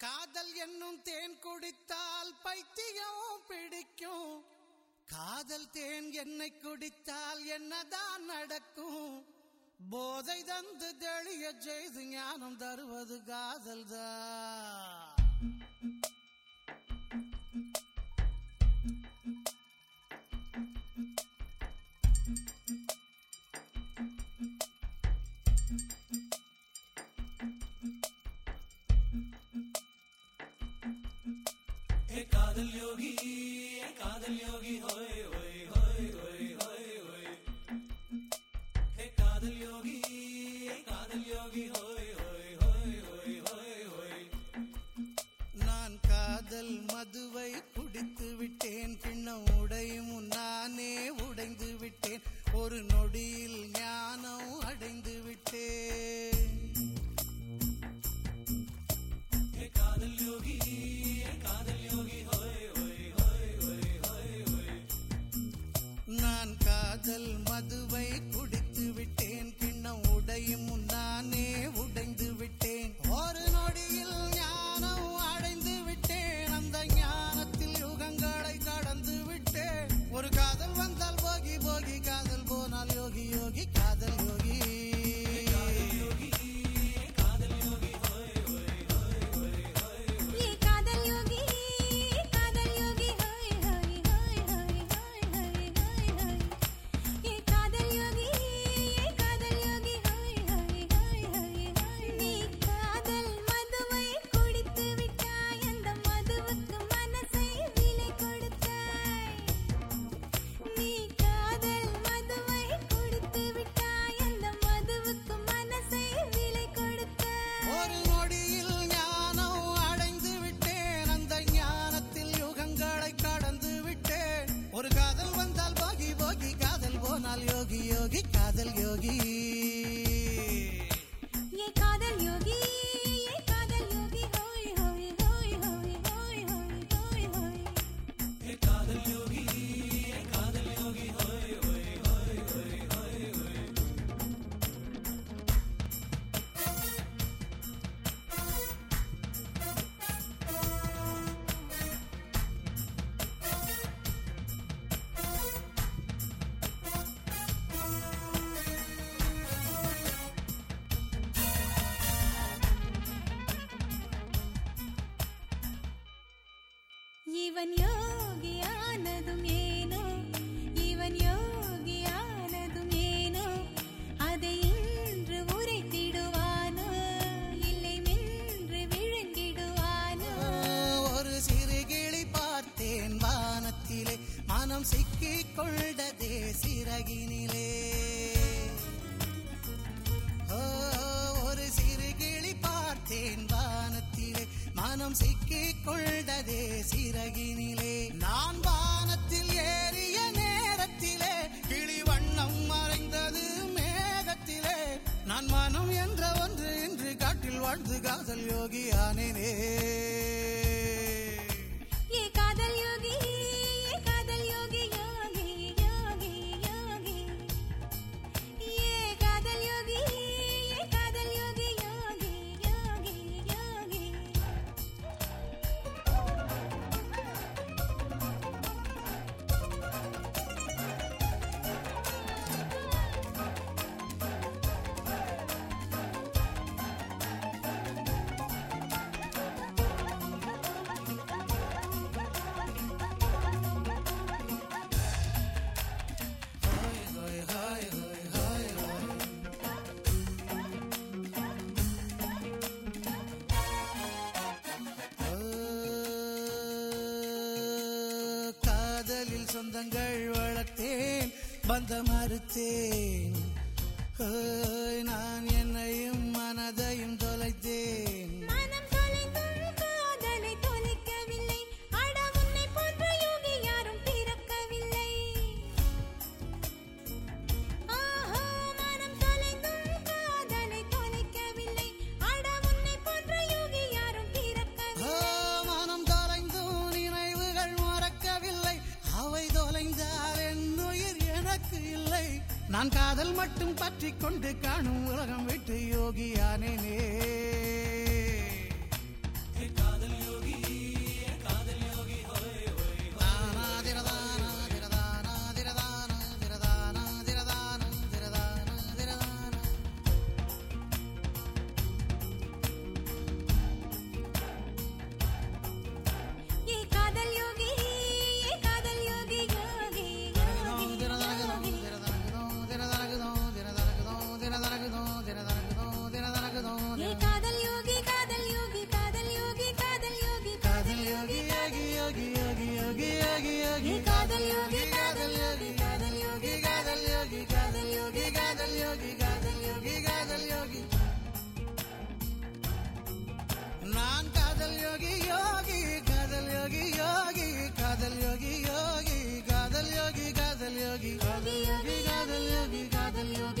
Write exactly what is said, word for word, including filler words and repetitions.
காதல் என்னும் தேன் குடித்தால் பைத்தியம் பிடிக்கும். காதல் தேன் என்னை குடித்தால் என்னதான் நடக்கும்? போதை தந்து தெளிய செய்து ஞானம் தருவது காதல் தான். कादल योगी कादल योगी होए होए होए होए होए होए हे कादल योगी कादल योगी होए होए होए होए होए होए நான் காதல் மதுவை குடித்து விட்டேன். கிண்ணம் உடையும் நானே உடைந்து விட்டேன். ஒரு நொடியில் ஞானம் அடைந்து விட்டேன். हे कादल योगी कादल योगी होए होए होए होए होए होए நான் காதல் மதுவை குடித்து விட்டேன். கிண்ணம் உடையும் நானே உடைந்து விட்டேன். ஒரு நொடியில் ஞானம் அடைந்து விட்டேன். அந்த ஞானத்தில் யுகங்களை கடந்து விட்டேன். ஒரு காதல் வந்தால் போகி போகி, காதல் போனால் யோகி யோகி, காதல் யோகி योगी योगी कादल योगी ये कादल योगी ये कादल योगी होय होय होय होय होय होय होय हे कादल योगी हे कादल योगी होए होए होए होए होए होए இவன் யோகியானதும் ஏனோ இவன் யோகியானதும் ஏனோ அதை இன்று உரைத்திடுவானோ இல்லை மென்று விழுங்கிடுவானோ. ஒரு சிறு கிளி பார்த்தேன் வானத்திலே, மனம் சிக்கிக் கொண்டதே சிறகினிலே. ஒரு சிறு கிளி பார்த்தேன் வானத்திலே, மனம் சிக்கிக் கொண்டதே சிறகினிலே. நான் வானத்தில் ஏறிய நேரத்திலே கிளி வண்ணம் மறைந்தது மேகத்திலே. நான் மனம் என்ற ஒன்று இன்று காட்டில் வாழ்ந்து காதல் யோகி ஆனேனே. ये कादल योगी ये कादल योगी योगी योगी योगी ये कादल योगी ये कादल योगी योगी योगी योगी காதலில் சொந்தங்கள் வளர்த்தேன், பந்த மறுத்தேன். நான் என்னையும் மனதையும் தொலைத்தேன். மனம் தொலைந்தும் காதலை தொலைக்கவில்லை. அட உன்னை போன்ற யோகி யாரும் பிறக்கவில்லை. ஆஹா மனம் தொலைந்தும் காதலை தொலைக்கவில்லை. அட உன்னை போன்ற யோகி யாரும் பிறக்கவில்லை. மனம் தொலைந்தும் நினைவுகள் மறக்கவில்லை. அவை தொலைந்தால் என் உயிர் எனக்கு இல்லை. நான் காதல் மட்டும் பற்றி கொண்டு காணும் உலகம் விட்டு யோகியானேனே. हे कादल யோகி யோகி காதல் யோகி காதல் யோகி